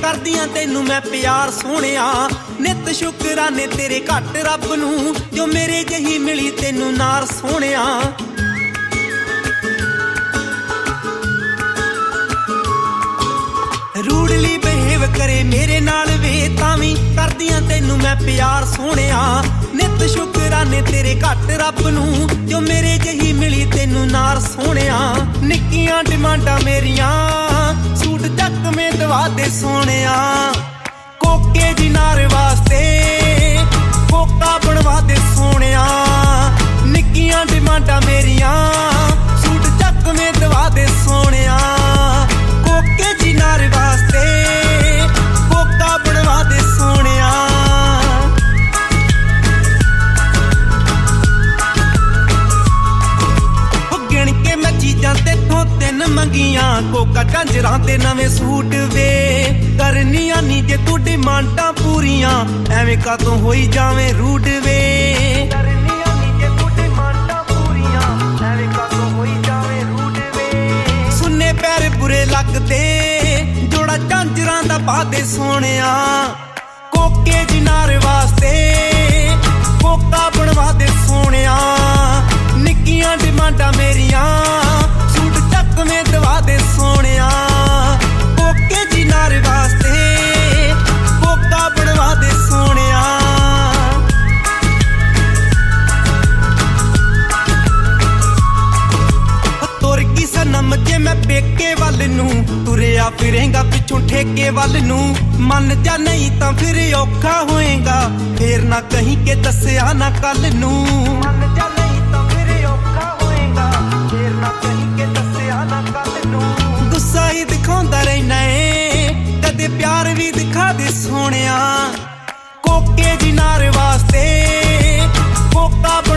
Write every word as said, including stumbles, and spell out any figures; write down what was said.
करदियां तैनू मैं प्यार सोहणिया। नित शुकराने तेरे घट रब नू जो मेरे जही मिली तैनू नार सोहणिया। रूडली बिहेव करे मेरे नाल वे तावी करदियां तैनू मैं प्यार सोहणिया। नित शुकराने तेरे घट रब नू जो मेरे जही मिली तैनू नार सोहणिया। निक्कियां डिमांडां मेरियां सूट चक में दवा दे सोहणिया। कोके जी नार वास्ते कोका बनवा दे सोहणिया। निक्कियां डिमांडां मेरियां सूट चक में दवा दे सोहणिया। कोके जी नार वास्ते कोका बनवा दे सोहणिया। गिण के मैं चीजां तेथों तीन मंगियां कोका झांजरां ते नवें सूट वे। करनियां नी जे तू डिमांडां पूरियां एवें कातों होई जावें रूड वे। करनियां नी जे तू डिमांडां पूरियां एवें कातों होई जावें रूड वे। सुन्ने पैर बुरे लगदे जोड़ा झांजरां दा पा दे सोहणिया। कोके जी नार वास्ते कोका बनवा दे सोहणिया। निक्कियां डिमांडां मेरियां सूट चक में दवा दे सोहणिया। कोके जी नार वास्ते कोका बनवा दे सोहणिया। तुर की सनम जे मैं पेके वल नू तुरिया फिरेंगा पिछों ठेके वल नू। मन जा नहीं तां फिर औखा होएगा फिर ना कहीं के दस्सिया ना कल नू। मन जा नहीं तां फिर औखा होएगा फिर ना कहीं के दस्सिया ना कल नू। गुस्सा ही दिखाउंदा रहना है कदे प्यार भी दिखा दे सोहणिया। कोके जी नार वास्ते कोका